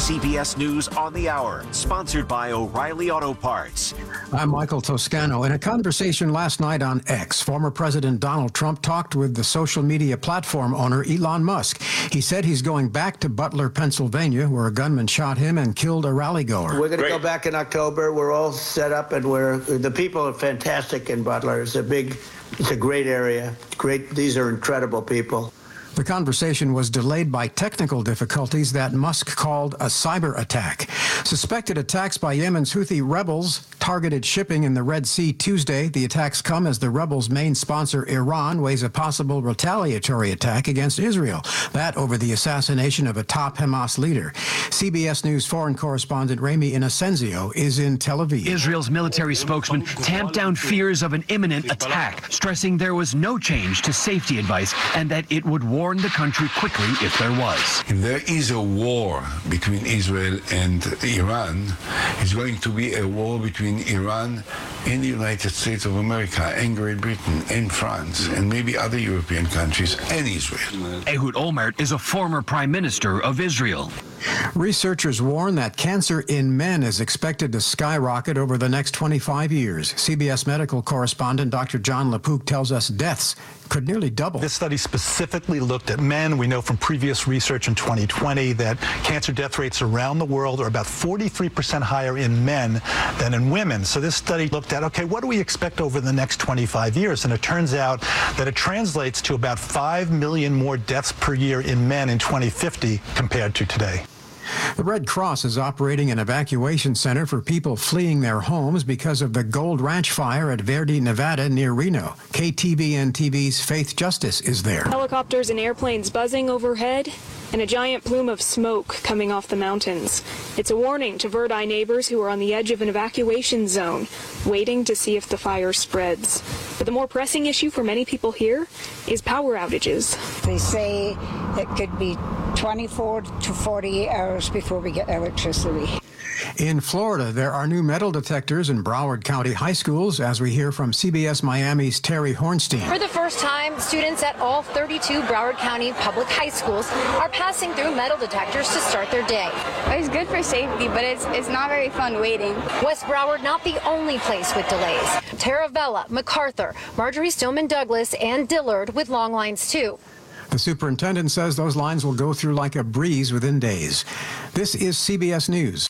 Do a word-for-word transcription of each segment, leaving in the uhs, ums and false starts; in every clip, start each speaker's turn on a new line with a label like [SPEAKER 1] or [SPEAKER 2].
[SPEAKER 1] C B S News on the Hour, sponsored by O'Reilly Auto Parts.
[SPEAKER 2] I'm Michael Toscano. In a conversation last night on X, former President Donald Trump talked with the social media platform owner Elon Musk. He said he's going back to Butler, Pennsylvania, where a gunman shot him and killed a rally-goer.
[SPEAKER 3] We're going to go back in October. We're all set up, and we're the people are fantastic in Butler. It's a big, it's a great area. Great. These are incredible people.
[SPEAKER 2] The conversation was delayed by technical difficulties that Musk called a cyber attack. Suspected attacks by Yemen's Houthi rebels targeted shipping in the Red Sea Tuesday. The attacks come as the rebels' main sponsor, Iran, weighs a possible retaliatory attack against Israel. That over the assassination of a top Hamas leader. C B S News foreign correspondent Rami Inocencio is in Tel Aviv.
[SPEAKER 4] Israel's military spokesman tamped down fears of an imminent attack, stressing there was no change to safety advice and that it would warn the country quickly if there was.
[SPEAKER 5] If there is a war between Israel and Iran, it's going to be a war between Iran and the United States of America and Great Britain and France and maybe other European countries and Israel.
[SPEAKER 4] Ehud Olmert is a former prime minister of Israel.
[SPEAKER 2] Researchers warn that cancer in men is expected to skyrocket over the next twenty-five years. C B S medical correspondent Doctor John LaPook tells us deaths could nearly double.
[SPEAKER 6] This study specifically looked at men. We know from previous research in twenty twenty that cancer death rates around the world are about forty-three percent higher in men than in women. So this study looked at, okay, what do we expect over the next twenty-five years? And it turns out that it translates to about five million more deaths per year in men in twenty fifty compared to today.
[SPEAKER 2] The Red Cross is operating an evacuation center for people fleeing their homes because of the Gold Ranch fire at Verdi, Nevada, near Reno. K T V N T V's Faith Justice is there.
[SPEAKER 7] Helicopters and airplanes buzzing overhead, and a giant plume of smoke coming off the mountains. It's a warning to Verdi neighbors who are on the edge of an evacuation zone, waiting to see if the fire spreads. But the more pressing issue for many people here is power outages.
[SPEAKER 8] They say it could be twenty-four to forty-eight hours before we get electricity.
[SPEAKER 2] In Florida, there are new metal detectors in Broward County high schools, as we hear from C B S Miami's Terry Hornstein.
[SPEAKER 9] For the first time, students at all thirty-two Broward County public high schools are passing through metal detectors to start their day.
[SPEAKER 10] It's good for safety, but it's it's not very fun waiting.
[SPEAKER 9] West Broward not the only place with delays. Taravella, MacArthur, Marjorie Stoneman Douglas, and Dillard with long lines too.
[SPEAKER 2] The superintendent says those lines will go through like a breeze within days. This is C B S News.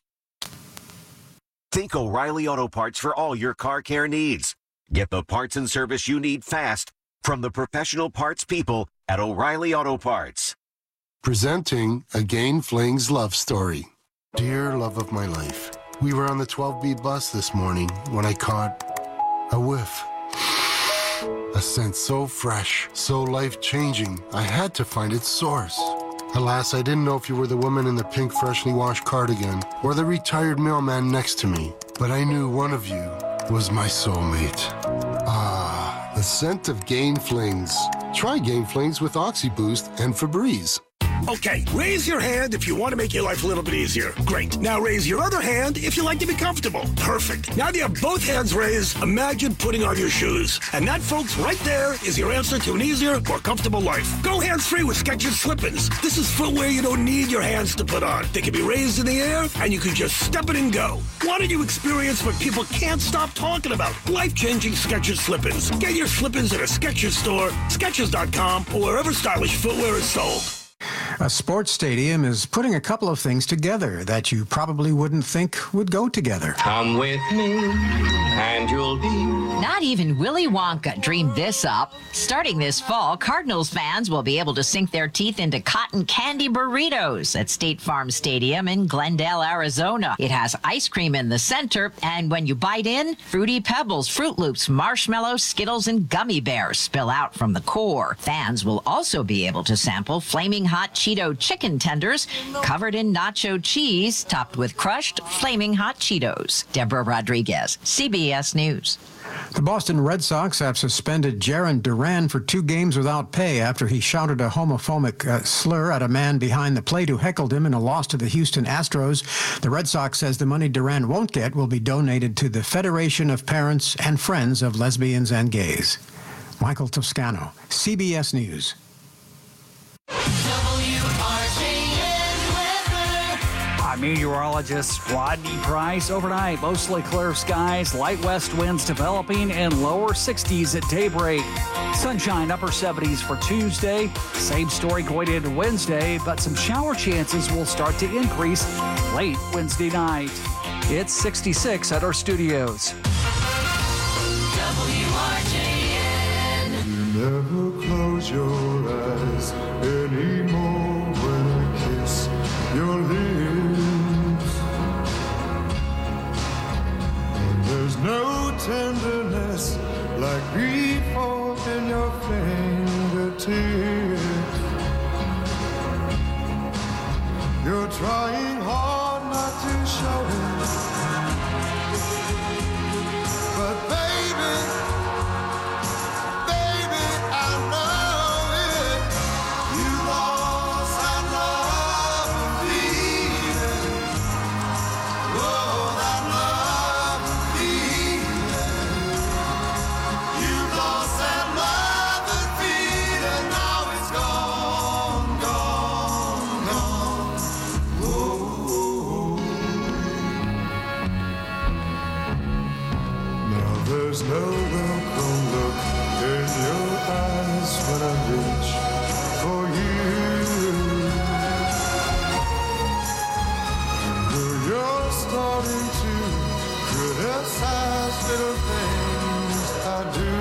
[SPEAKER 1] Think O'Reilly Auto Parts for all your car care needs. Get the parts and service you need fast from the professional parts people at O'Reilly Auto Parts.
[SPEAKER 11] Presenting Again Fling's love story. Dear love of my life, we were on the twelve B bus this morning when I caught a whiff. A scent so fresh, so life-changing, I had to find its source. Alas, I didn't know if you were the woman in the pink freshly washed cardigan or the retired mailman next to me, but I knew one of you was my soulmate. Ah, the scent of Gain Flings. Try Gain Flings with OxyBoost and Febreze.
[SPEAKER 12] Okay, raise your hand if you want to make your life a little bit easier. Great. Now raise your other hand if you like to be comfortable. Perfect. Now that you have both hands raised, imagine putting on your shoes. And that, folks, right there is your answer to an easier, more comfortable life. Go hands-free with Skechers Slip-ins. This is footwear you don't need your hands to put on. They can be raised in the air, and you can just step it and go. Why don't you experience what people can't stop talking about? Life-changing Skechers Slip-ins. Get your Slip-ins at a Skechers store, Skechers dot com, or wherever stylish footwear is sold.
[SPEAKER 2] A sports stadium is putting a couple of things together that you probably wouldn't think would go together.
[SPEAKER 13] Come with me, and you'll be...
[SPEAKER 14] Not even Willy Wonka dreamed this up. Starting this fall, Cardinals fans will be able to sink their teeth into cotton candy burritos at State Farm Stadium in Glendale, Arizona. It has ice cream in the center, and when you bite in, Fruity Pebbles, Fruit Loops, marshmallows, Skittles, and gummy bears spill out from the core. Fans will also be able to sample flaming hot Cheeto chicken tenders covered in nacho cheese, topped with crushed flaming hot Cheetos. Deborah Rodriguez, C B S News.
[SPEAKER 2] The Boston Red Sox have suspended Jarren Duran for two games without pay after he shouted a homophobic uh, slur at a man behind the plate who heckled him in a loss to the Houston Astros. The Red Sox says the money Duran won't get will be donated to the Federation of Parents and Friends of Lesbians and Gays. Michael Toscano, C B S News.
[SPEAKER 15] I'm meteorologist Rodney Price. Overnight, mostly clear skies, light west winds developing, and lower sixties at daybreak. Sunshine, upper seventies for Tuesday. Same story going into Wednesday, but some shower chances will start to increase late Wednesday night. It's sixty-six at our studios.
[SPEAKER 16] W R J N. You never close your eyes anymore when I kiss your lips. And there's no tenderness like before in your fingertips. You're trying hard not to show it, but baby, baby, I know it. You lost that love and feeling. Oh, that love and feeling. You lost that love and feeling. Now it's gone, gone, gone. Oh. Now there's no welcome look in your eyes when I reach for you. And you're starting to criticize little things I do.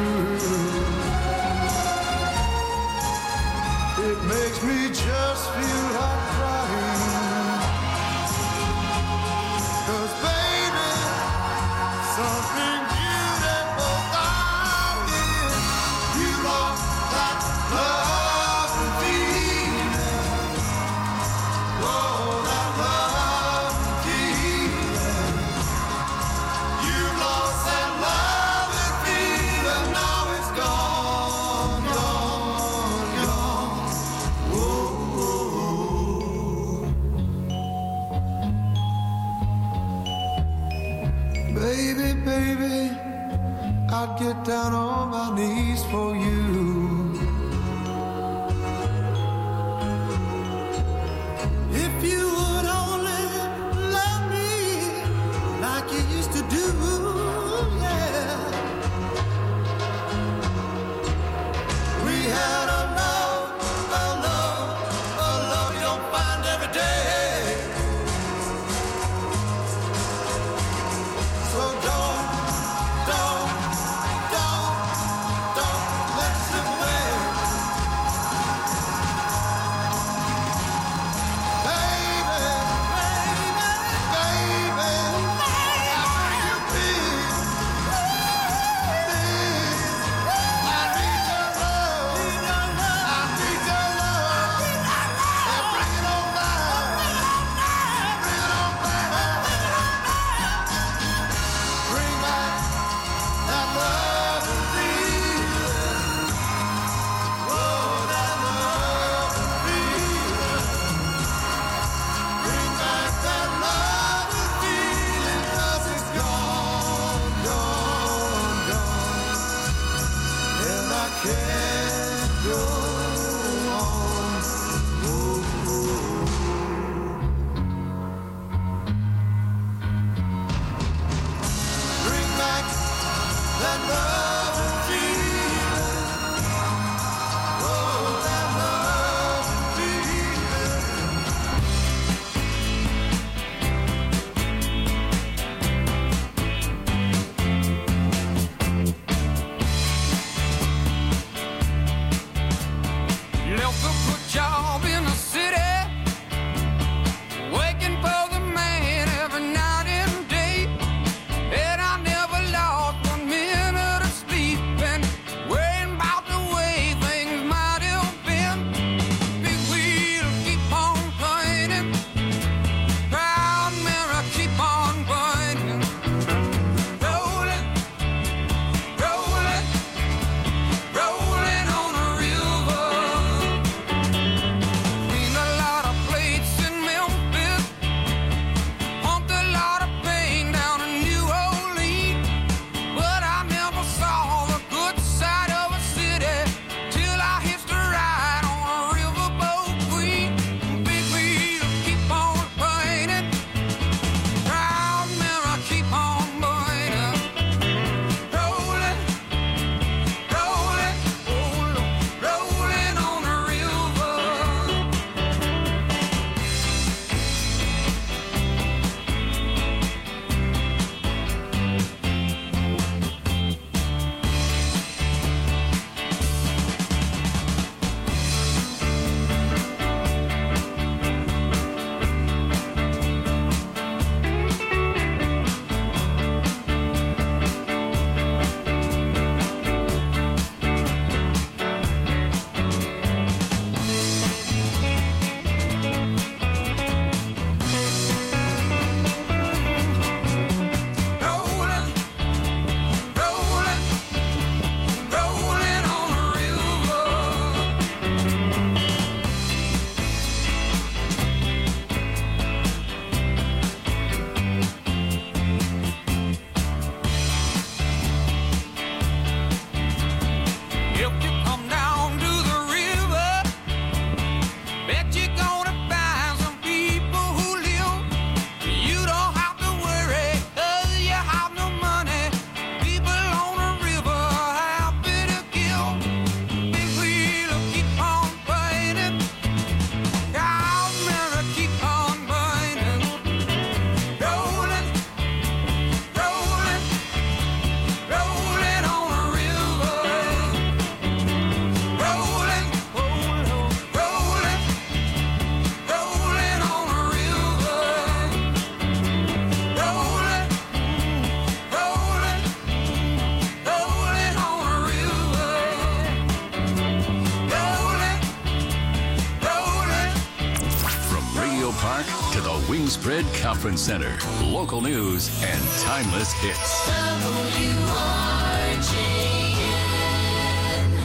[SPEAKER 16] It makes me just feel like crying. 'Cause baby, something beautiful I did. You lost that love and feeling. Oh, that love and feeling. You lost that love and feeling. Now it's gone, gone, gone. Oh, oh, oh. Baby, baby, I'd get down on my knees for you. If you would only love me like you used to do, yeah. We had a love, a love, a love you don't find every day. So don't, don't, don't, don't let the
[SPEAKER 17] Fred Kaufman Center. Local news and timeless hits.
[SPEAKER 18] W R G N.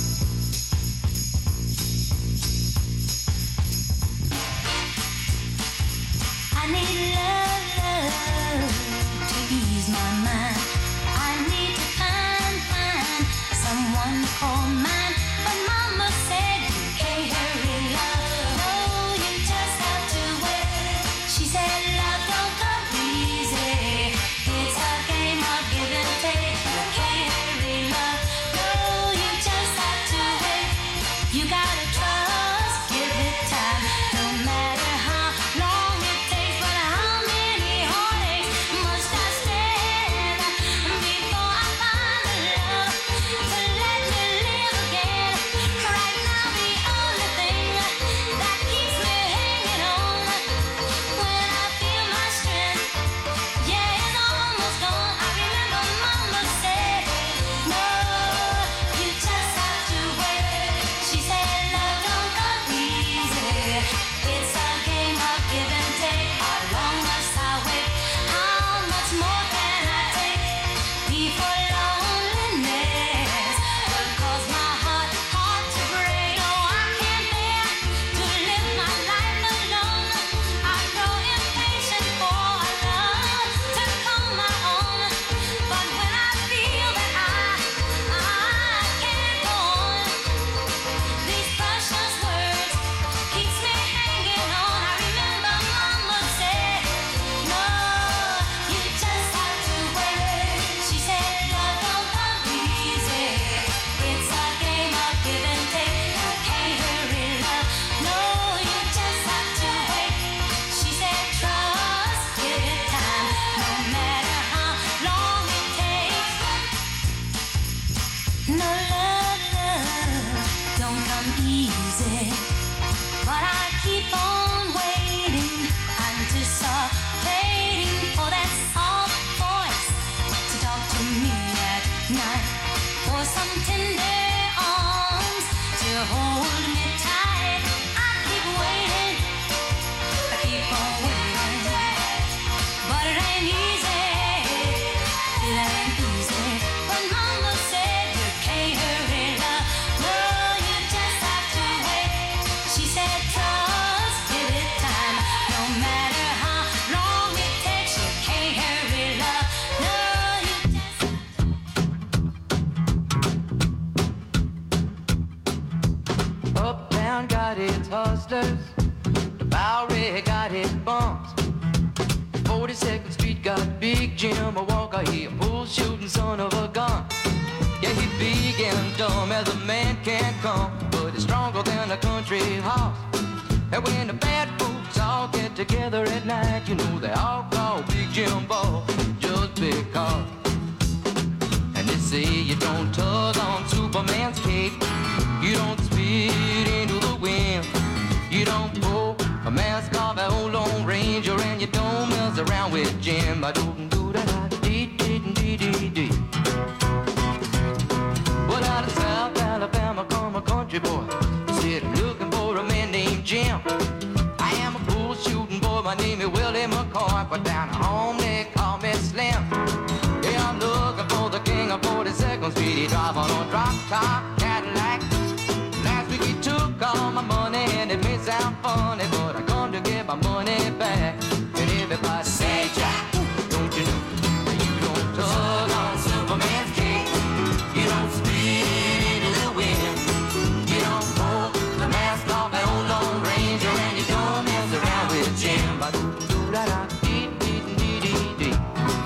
[SPEAKER 19] I need love, love to ease my mind. I need to find, find someone to call mine. But Mama said you can't hurry love. No, you just have to wait. She said love don't come easy. It's a game of give and take. You can't hurry love. No, you just have to wait. You gotta trust, give it time. No matter how long it takes, but how many heartaches must I stand before I find the love to let me live again? Right now, the only thing that keeps me hanging on when I feel my strength, yeah, it's almost gone. I remember Mama said, no, you just have to wait. She said love don't come easy. It's a game of give and take. How long must I wait? How much more can I take before loneliness will cause my heart, heart to break? No, I can't bear to live my life alone. I grow impatient for a love to call my own. But when I feel that I, I can't go on, these precious words keeps me hanging on. I remember Mama said, no, you just have to wait. She said love don't come easy. It's a game of give and take. You can't hurry love. No, you just have to wait. She said trust, give it time. No matter how long it takes. No love, love don't come easy. But I keep on waiting, anticipating for that soft voice to talk to me at night, for some tender arms to hold me tight. I keep waiting, I keep on waiting, but it ain't easy, it ain't easy. But Mama said you can't hurry love. No, you just have to wait. She said trust, give it time. No matter how long it takes, you can't hurry love. No, you just
[SPEAKER 20] Uptown got its hustlers, the Bowery got its bums. forty-second Street got Big Jim, a Walker, he a bull shooting son of a gun. Yeah, he big and dumb as a man can come, but he's stronger than a country horse. And when the bad folks all get together at night, you know they all call Big Jim Ball just because. And they say you don't tug on Superman's cape, you don't spit into the wind, you don't pull a mask off an old Lone Ranger, and you don't mess around with Jim. I don't do that. Dee dee dee dee dee. Well, out of South Alabama come a country boy, said I'm looking for a man named Jim. I am a bull shooting boy, my name is Willie McCoy, but down home they call me Slim. Yeah, I'm looking for the king of forty-second Street. He drive on a drop top Cadillac. Last week he took all my money, and it may sound funny, but I come to get my money back. And everybody say, Jack, don't you know that you don't tug on Superman's cape, you don't spit into the wind, you don't pull the mask off an old Lone Ranger, and you don't mess around with Jim. But do that, I dee dee dee dee dee.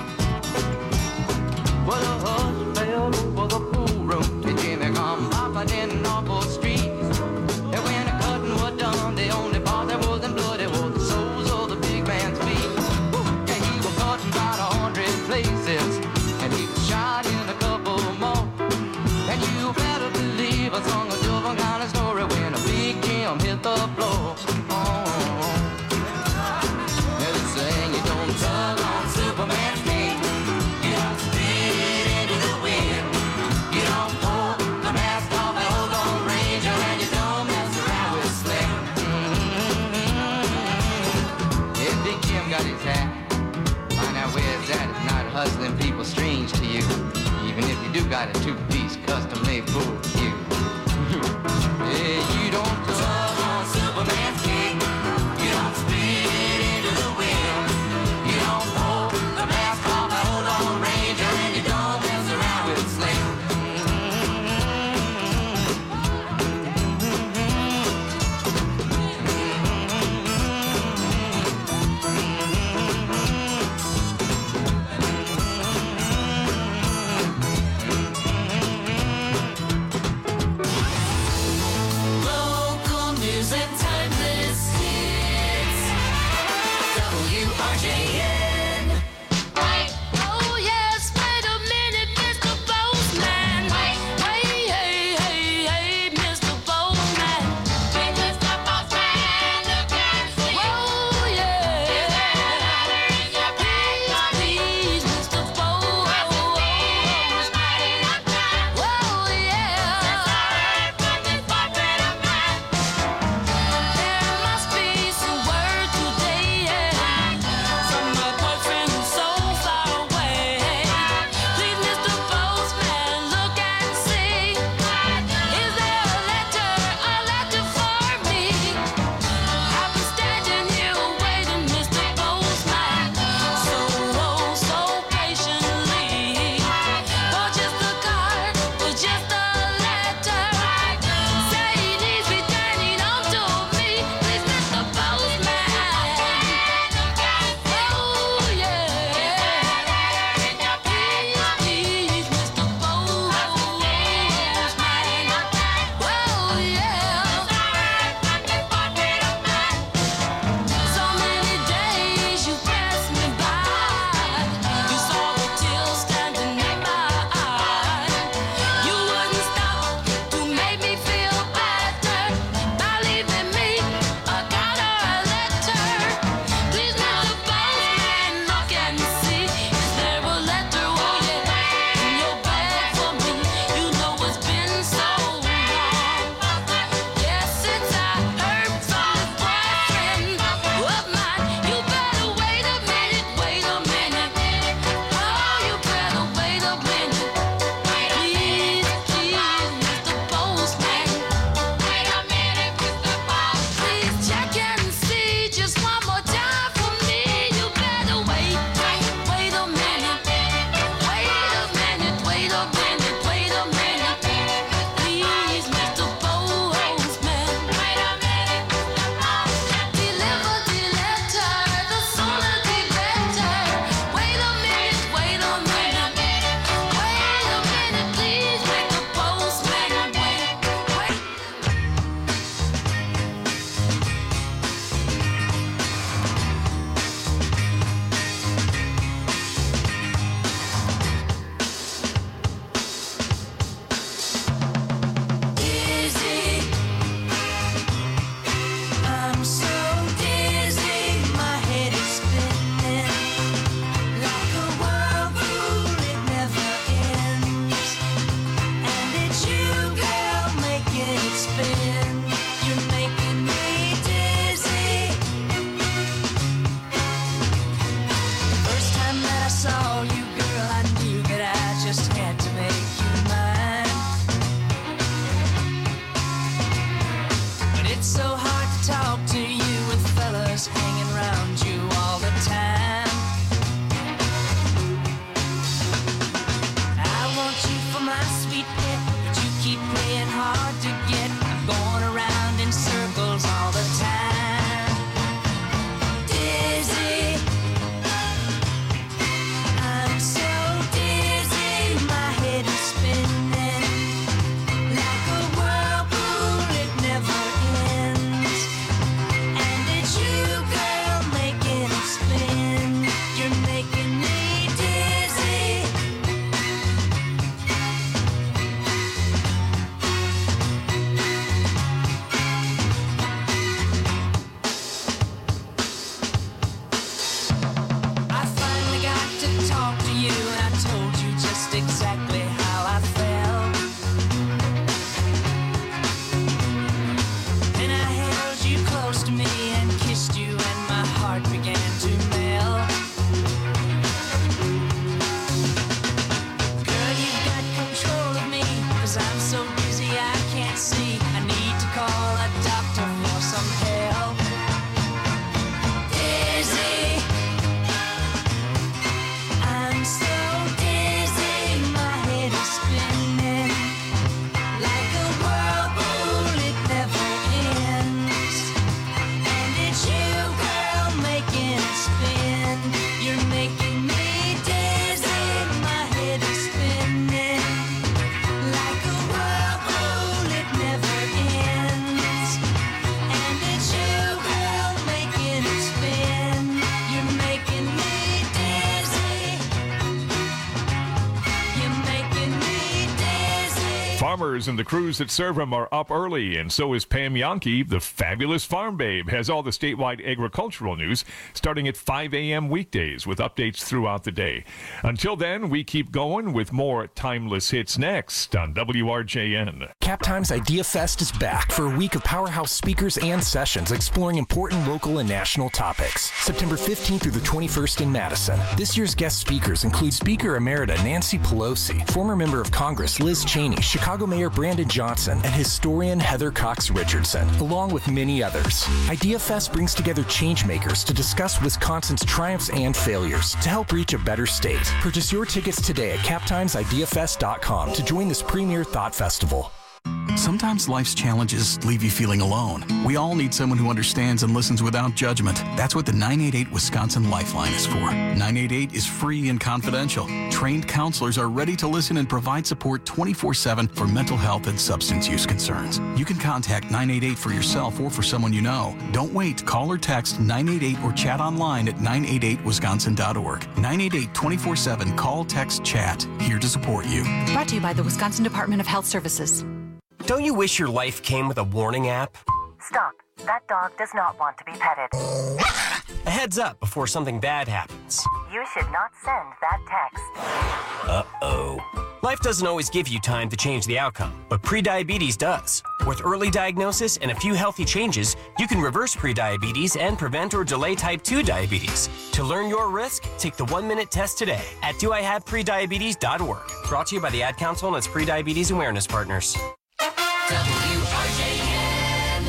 [SPEAKER 20] Well, a hush fell over the pool room, and Jimmy come popping in off the street. And when the cutting was done, the only part that wasn't bloody was the soles of the big man's feet. Yeah, he hustling people strange to you, even if you do got a two-piece custom made for you. Yeah, you don't tug on Superman's cape, you don't spin it into the wind, you don't pull the mask off and hold on Ranger, and you don't mess around with Slim.
[SPEAKER 18] Local
[SPEAKER 21] Farmers and the crews that serve them are up early, and so is Pam Yankee, the fabulous farm babe, has all the statewide agricultural news starting at five a.m. weekdays with updates throughout the day. Until then, we keep going with more timeless hits next on W R J N.
[SPEAKER 22] Cap Times Idea Fest is back for a week of powerhouse speakers and sessions exploring important local and national topics. September fifteenth through the twenty-first in Madison. This year's guest speakers include Speaker Emerita Nancy Pelosi, former member of Congress Liz Cheney, Chicago Mayor Brandon Johnson, and historian Heather Cox Richardson, along with many others. Idea Fest brings together changemakers to discuss Wisconsin's triumphs and failures to help reach a better state. Purchase your tickets today at cap times idea fest dot com to join this premier thought festival.
[SPEAKER 23] Sometimes life's challenges leave you feeling alone. We all need someone who understands and listens without judgment. That's what the nine eight eight Wisconsin Lifeline is for. nine eight eight is free and confidential. Trained counselors are ready to listen and provide support twenty-four seven for mental health and substance use concerns. You can contact nine eight eight for yourself or for someone you know. Don't wait. Call or text nine eight eight or chat online at nine eight eight wisconsin dot org. nine eight eight twenty-four seven. Call, text, chat. Here to support you.
[SPEAKER 24] Brought to you by the Wisconsin Department of Health Services.
[SPEAKER 25] Don't you wish your life came with a warning app?
[SPEAKER 26] Stop. That dog does not want to be petted.
[SPEAKER 25] A heads up before something bad happens.
[SPEAKER 26] You should not send that text.
[SPEAKER 25] Uh-oh. Life doesn't always give you time to change the outcome, but prediabetes does. With early diagnosis and a few healthy changes, you can reverse prediabetes and prevent or delay type two diabetes. To learn your risk, take the one-minute test today at do I have prediabetes dot org. Brought to you by the Ad Council and its Prediabetes Awareness Partners.
[SPEAKER 18] W R J N.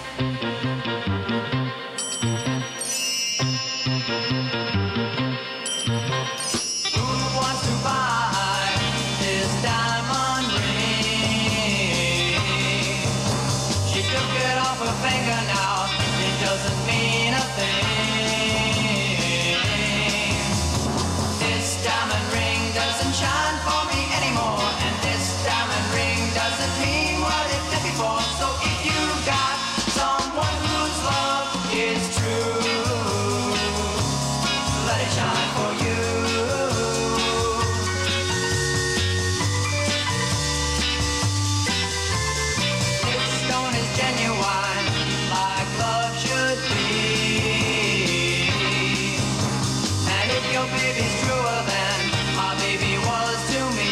[SPEAKER 20] Who wants to buy this diamond ring? She took it off her finger now. It doesn't mean a thing. This diamond ring doesn't shine for me anymore, and this diamond ring doesn't mean what it did before. So if you got someone whose love is true, let it shine for you. This stone is genuine, like love should be. And if your baby's truer than my baby was to me,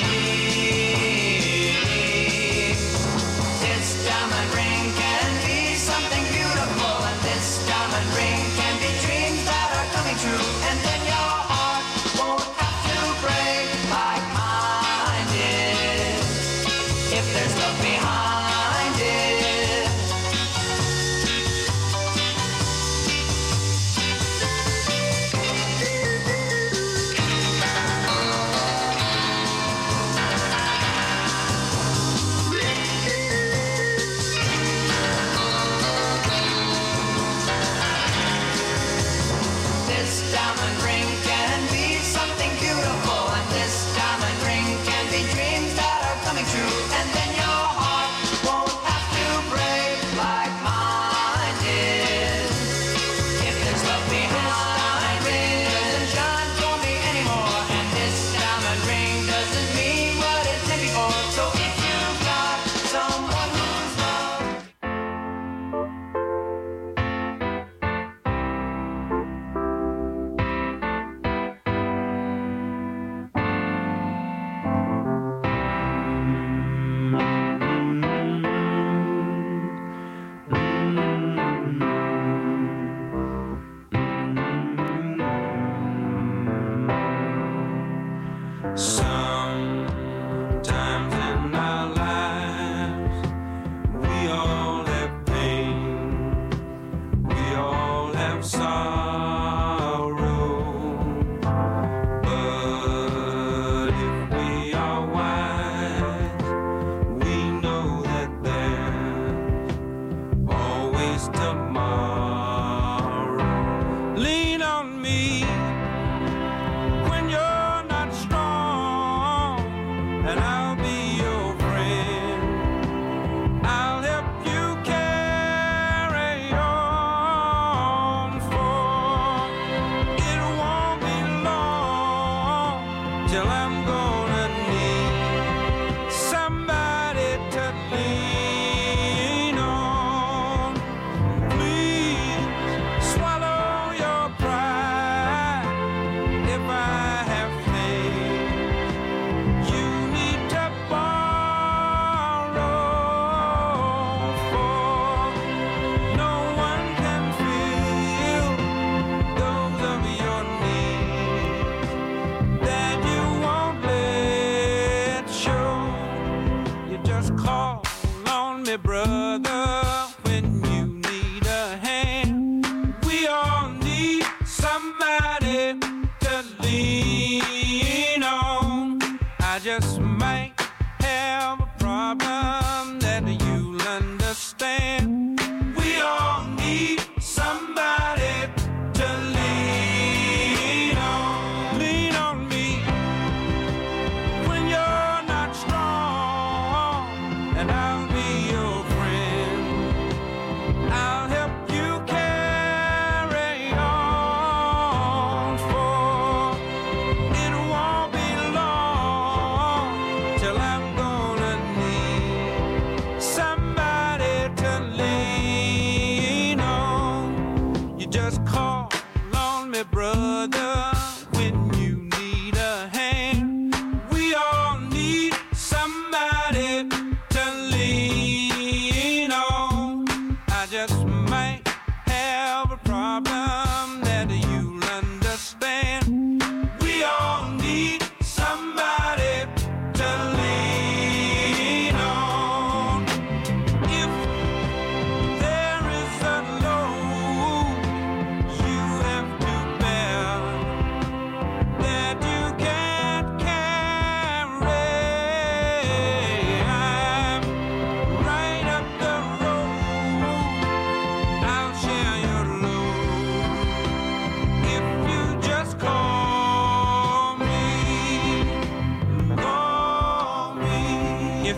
[SPEAKER 20] this diamond ring can be something beautiful, and this diamond ring can be dreams that are coming true. And then your heart won't have to break like mine did, if there's love behind it. This diamond ring can be something beautiful, and this diamond ring can be dreams that are coming true. And then your heart won't have to break like mine did, if there's love behind it. Doesn't shine for me anymore, and this diamond ring doesn't mean what it did before. So if you've got someone who's love.
[SPEAKER 18] Sometimes in our lives, we all have pain, we all have sorrow. But if we are wise, we know that there's always tomorrow. Lean on me when you're not strong, and I'll be your friend. I'll help you carry on, for it won't be long till I'm gonna need somebody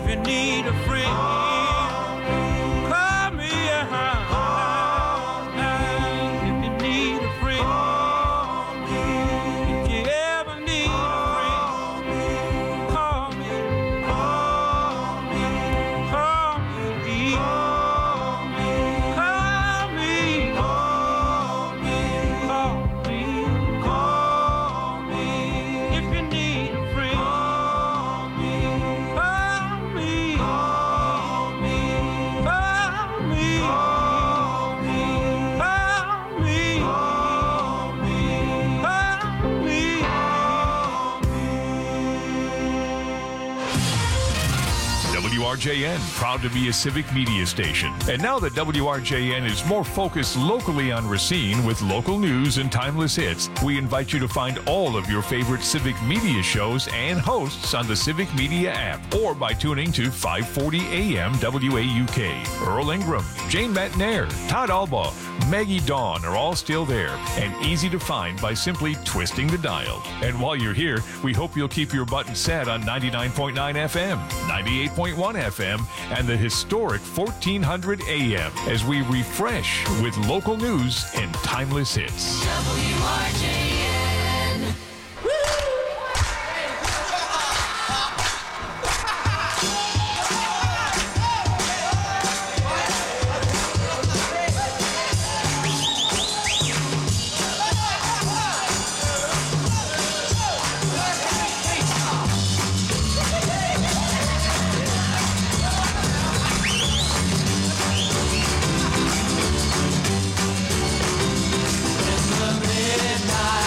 [SPEAKER 18] you need a friend, call me a hound. If you need a friend, if you ever need a friend, call me, call me, call me, call me, call me, call me, call me. If you need a friend, call me, call me, call me, call me, call me, call me, call me, call me.
[SPEAKER 21] W R J N, proud to be a civic media station. And now that W R J N is more focused locally on Racine with local news and timeless hits, we invite you to find all of your favorite civic media shows and hosts on the Civic Media app or by tuning to five forty A M W A U K. Earl Ingram, Jane Matnair, Todd Alba, Maggie Dawn are all still there and easy to find by simply twisting the dial. And while you're here, we hope you'll keep your button set on ninety-nine point nine F M, ninety-eight point one F M, and the historic fourteen hundred A M as we refresh with local news and timeless hits.
[SPEAKER 19] W R J N.
[SPEAKER 18] Midnight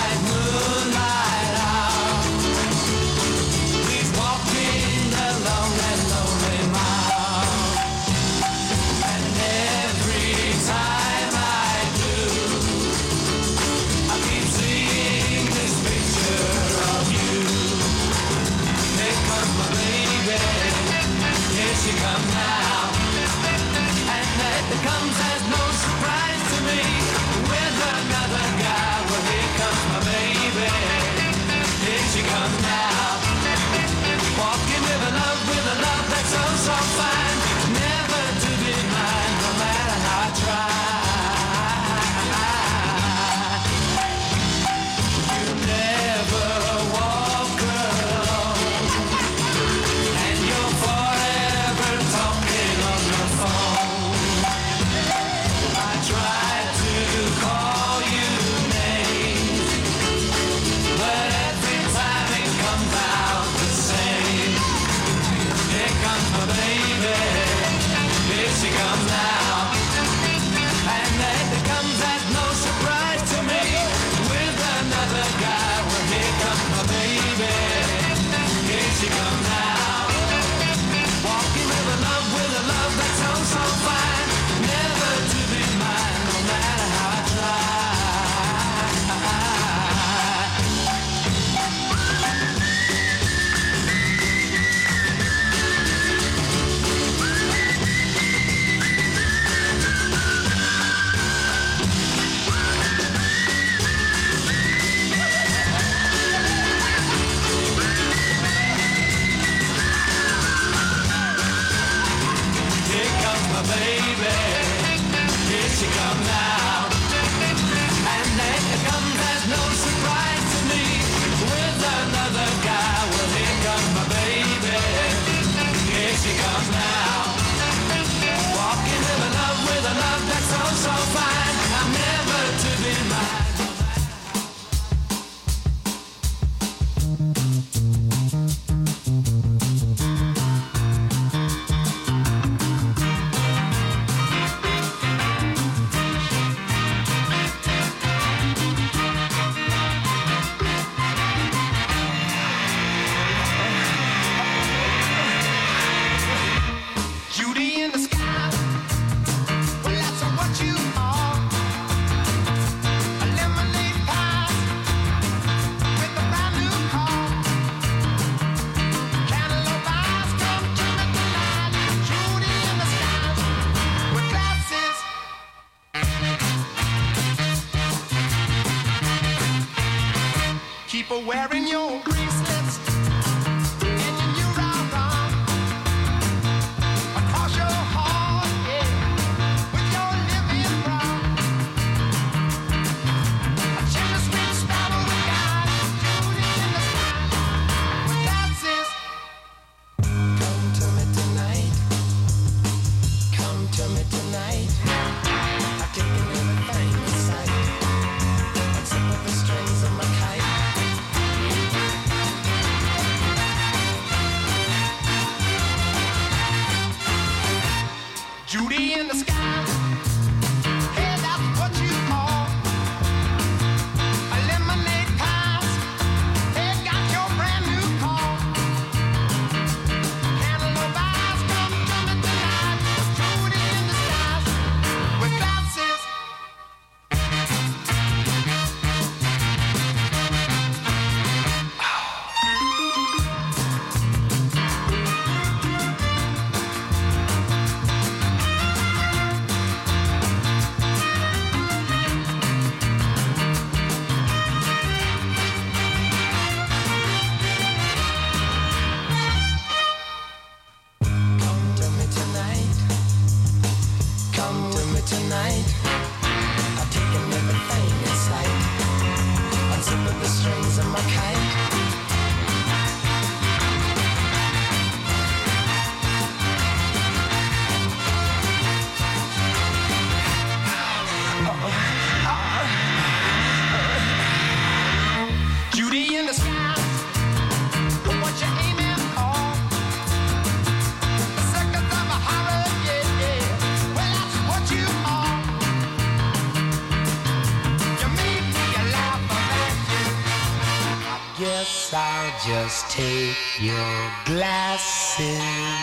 [SPEAKER 3] guess I'll just take your glasses.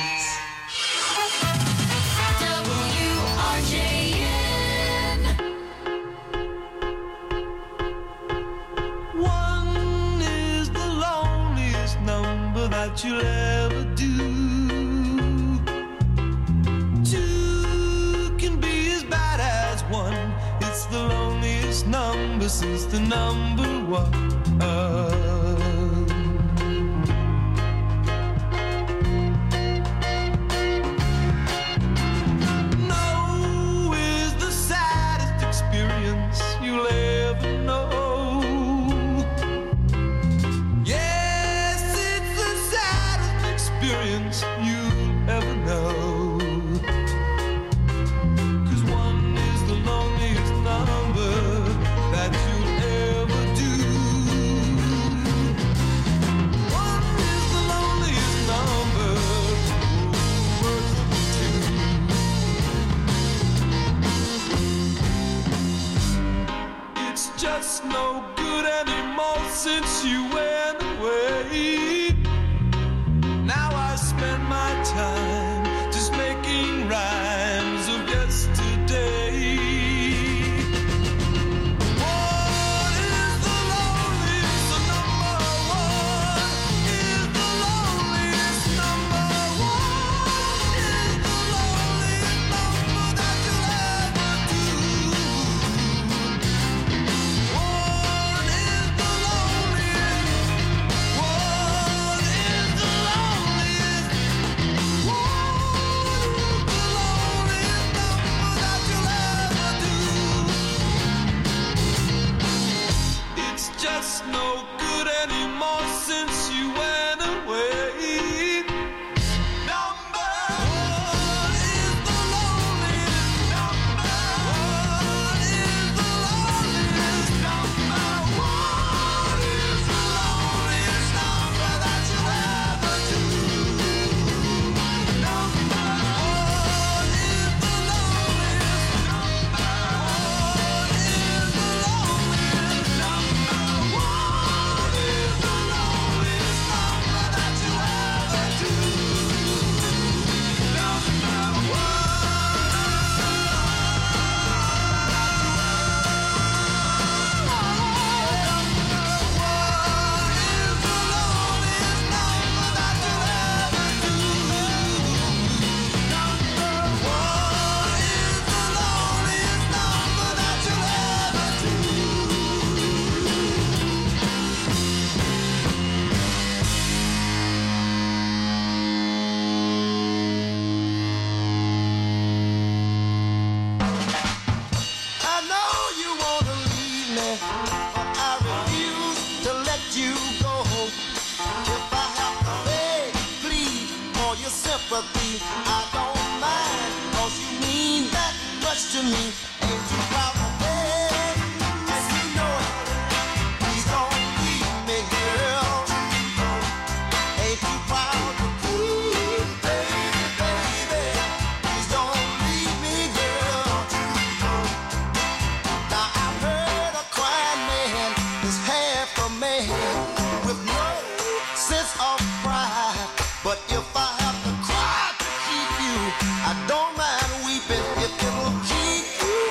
[SPEAKER 19] W R J N.
[SPEAKER 18] One is the loneliest number that you'll ever do. Two can be as bad as one. It's the loneliest number since the number one. No is the saddest experience you'll ever know. Yes, it's the saddest experience you'll ever know. 'Cause one is the loneliest number that you'll ever do. One is the loneliest number, worse than two. It's just no good anymore since you went away. Now I spend my time just making rhymes of yesterday. One is the loneliest, the number one is the loneliest number. One is the loneliest number that you'll ever do. One is the loneliest. One is the loneliest. One is the loneliest number that you'll ever do. It's just no good anymore since you went away. Number one is the loneliest. Number one is the loneliest. Number one is the loneliest number that you'll ever do. Number one is the loneliest. Number one is the loneliest. Number one is the loneliest number that you'll ever do. Number one. I know you wanna leave me, but I refuse to let you go. If I have to beg, plead for your sympathy, I don't mind, 'cause you mean that much to me. Ain't you proud to beg? And you know it. Please don't leave me, girl. Ain't you proud to plead, baby, baby? Please don't leave me, girl. Now I've heard a crying man is half a man with no sense of pride. But if I have to cry to keep you, I don't mind weeping if it will keep you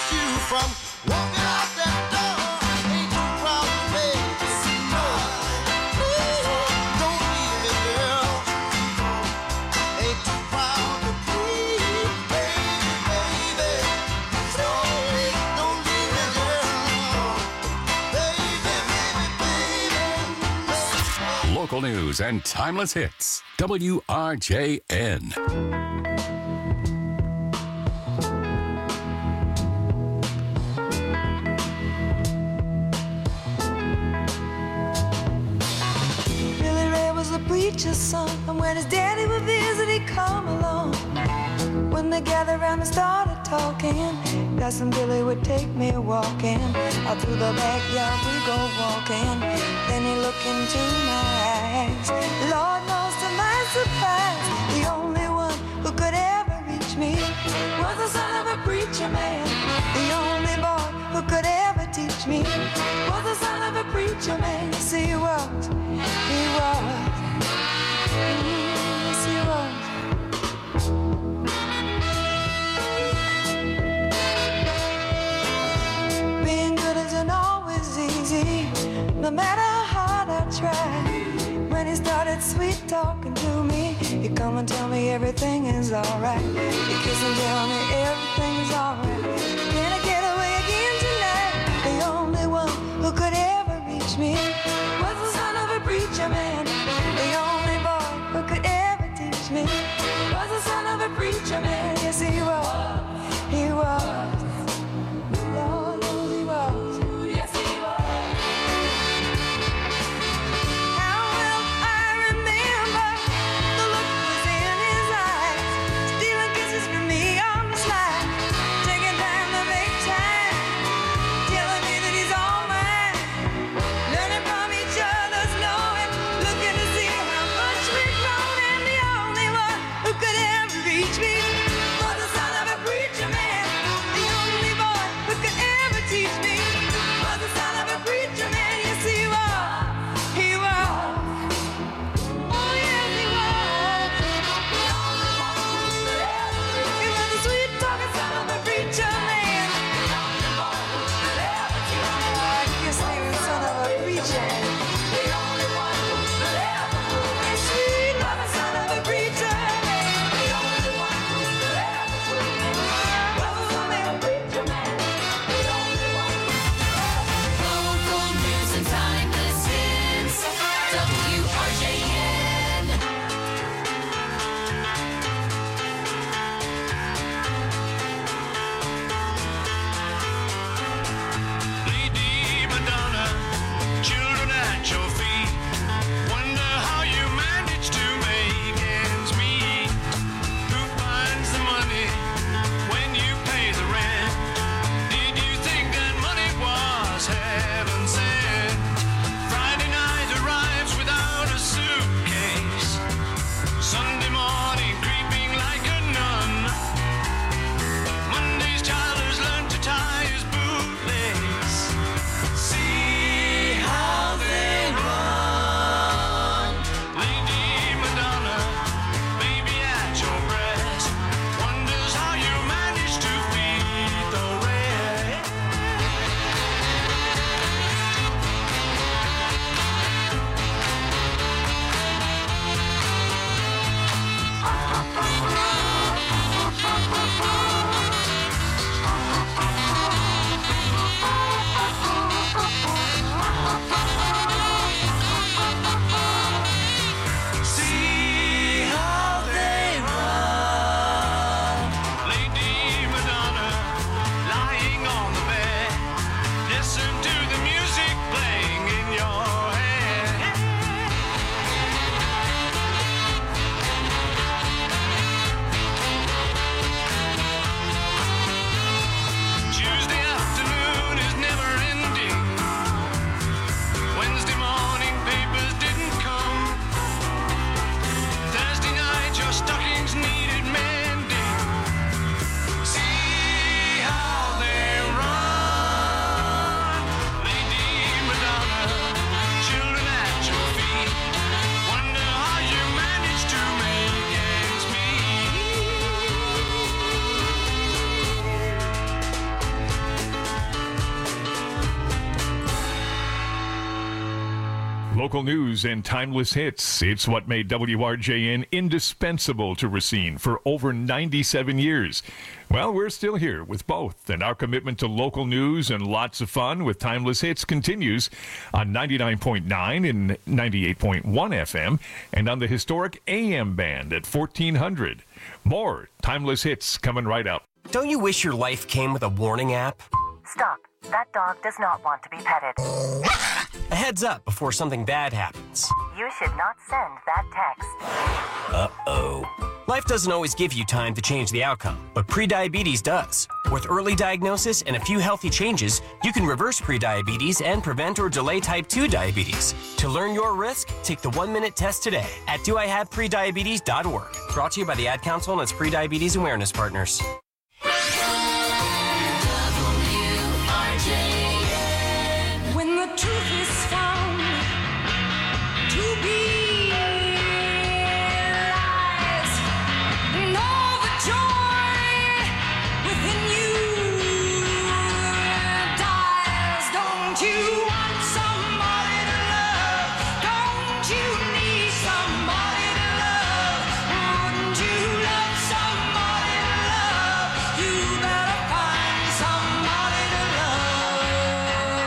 [SPEAKER 18] keeps you from walking out that door. Ain't too proud to beg to see no. So don't leave me, girl. Ain't too proud to plead, baby, baby. So don't leave me, girl. Baby, baby, baby.
[SPEAKER 17] Local news and timeless hits. W R J N.
[SPEAKER 4] Billy Ray was a preacher's son, and when his daddy would visit, he'd come along. When they gathered around and started talking, Cousin Billy would take me walking. Out through the backyard we go walking. Then he looked into my eyes. Lord knows to my surprise, the only one who could ever reach me was the son of a preacher man. The only boy who could ever teach me was the son of a preacher man. Yes, he was. He was. Yes, he was. Being good isn't always easy, no matter how hard I try. When he started sweet talking to me, he'd come and tell me everything is alright. He'd kiss and tell me everything is alright. Can I get away again tonight? The only one who could ever reach me was the son of a preacher man. The only boy who could ever teach me was the son of a preacher man. Yes, he was. He was. Lord knows he was. Yes, he was. How well I remember the look was in his eyes, stealing kisses from me on the slide, taking time to
[SPEAKER 21] Local news and timeless hits. It's what made W R J N indispensable to Racine for over ninety-seven years. Well, we're still here with both, and our commitment to local news and lots of fun with timeless hits continues on ninety-nine point nine and ninety-eight point one F M and on the historic A M band at fourteen hundred. More timeless hits coming right up.
[SPEAKER 25] Don't you wish your life came with a warning app?
[SPEAKER 26] Stop. That dog does not want to be petted.
[SPEAKER 25] A heads up before something bad happens.
[SPEAKER 26] You should not send that text.
[SPEAKER 25] Uh-oh. Life doesn't always give you time to change the outcome, but prediabetes does. With early diagnosis and a few healthy changes, you can reverse prediabetes and prevent or delay type two diabetes. To learn your risk, take the one-minute test today at do I have prediabetes dot org. Brought to you by the Ad Council and its prediabetes awareness partners.
[SPEAKER 4] When the truth is found to be lies, and all the joy within you dies. Don't you want somebody to love? Don't you need somebody to love? Wouldn't you love somebody to love? You better find somebody to love.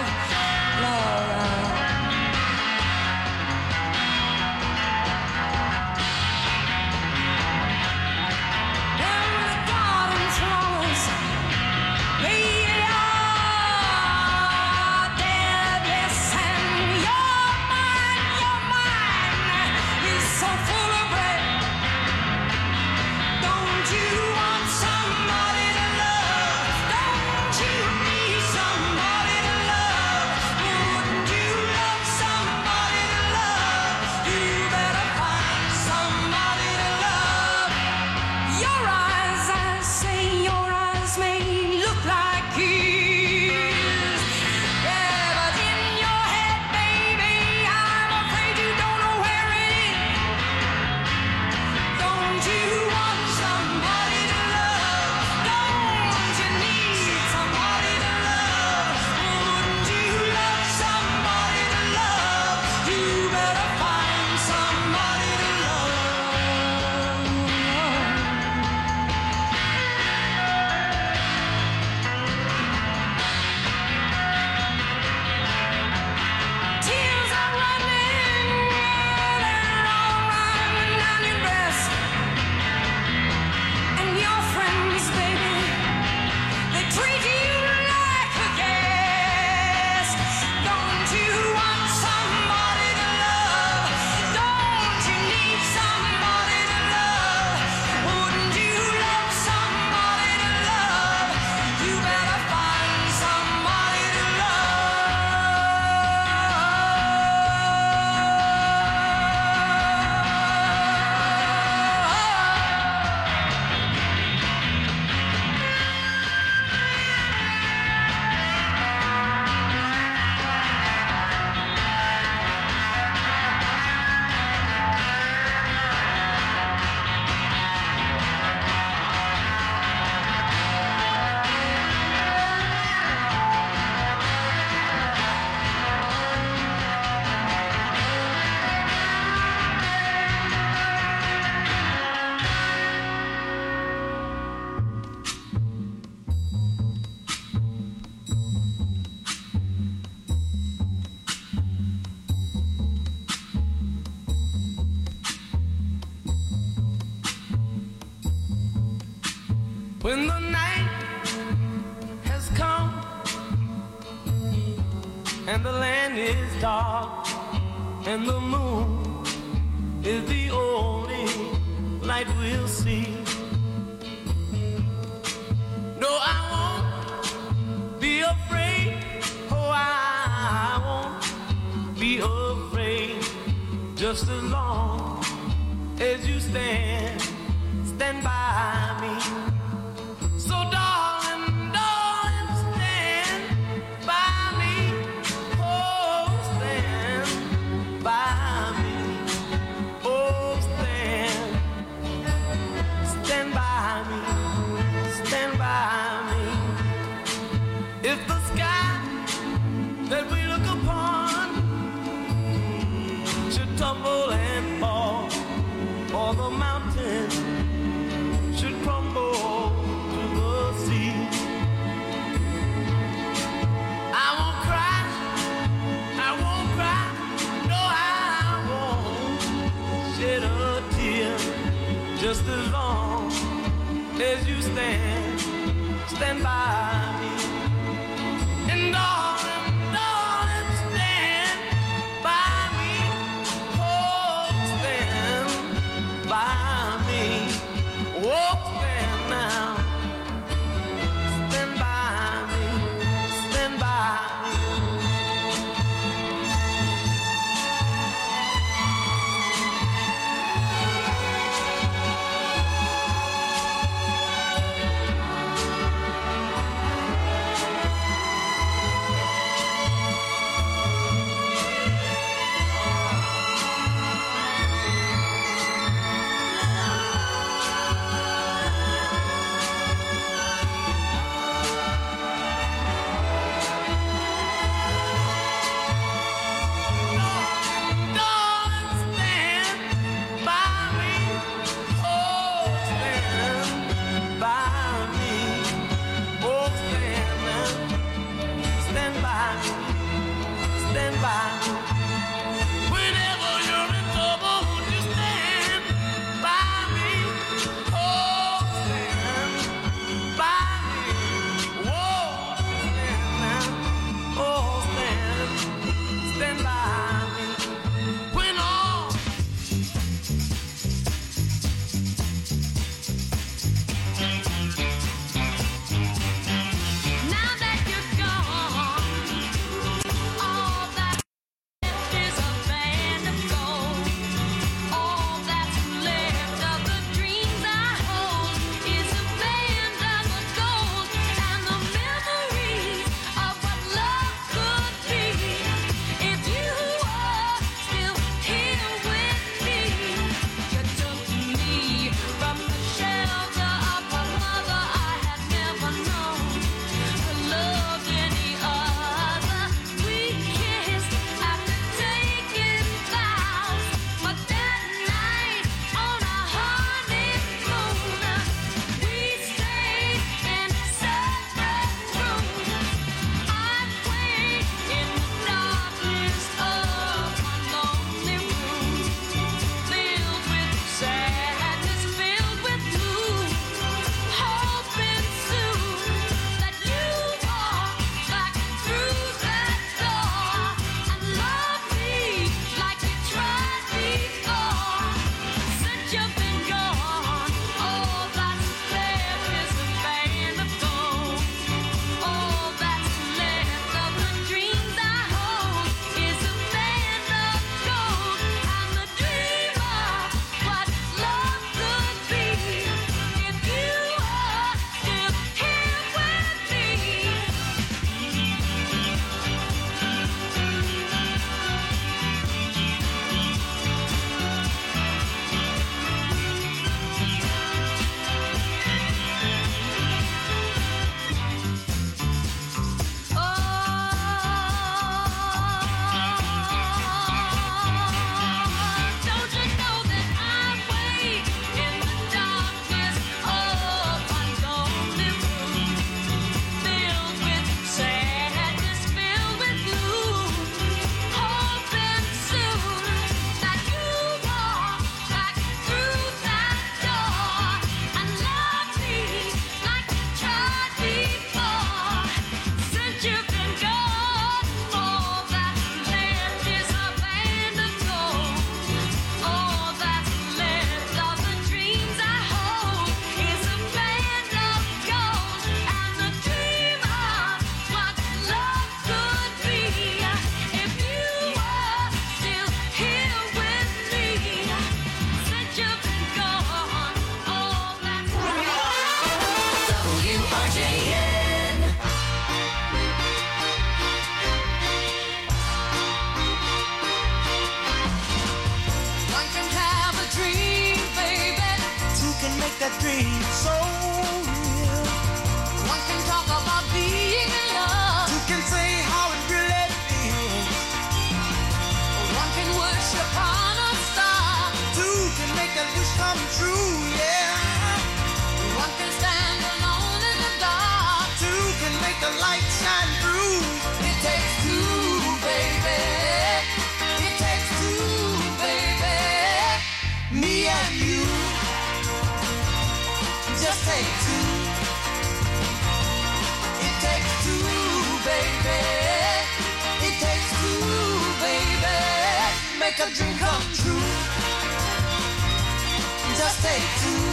[SPEAKER 5] When the night has come and the land is dark and the moon is the only light we'll see. No, I won't be afraid. Oh, I won't be afraid. Just as long as you stand, stand by me. So darling, darling, stand by me. Oh, stand by me. Oh, stand, stand by me. Stand by me. If the sky that we look upon stand, stand by me. And darling, darling, stand by me. Oh, stand by me. Oh, stand now. Stand by me. Stand by me.
[SPEAKER 18] make a dream come true. Just take two.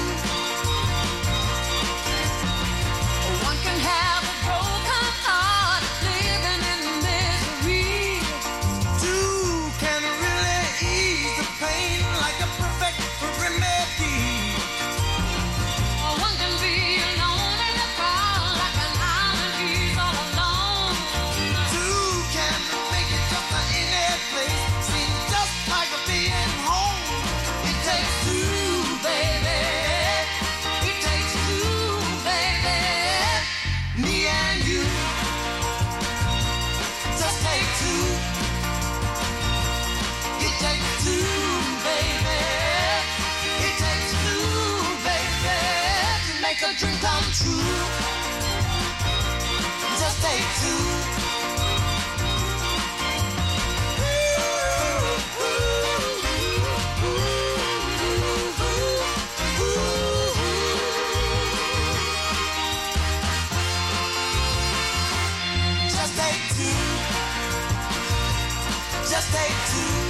[SPEAKER 18] One can have a broken heart, living in misery. Two can really ease the pain like a perfect remedy. One can be alone in the crowd like an island he's all alone. Two can make it just a any place, seem just like a being home. It takes two, baby. It takes two, baby. Me and you. Just take two. It takes two, baby. It takes two, baby, to make a dream come true. Just take two. Just take two. Just take two.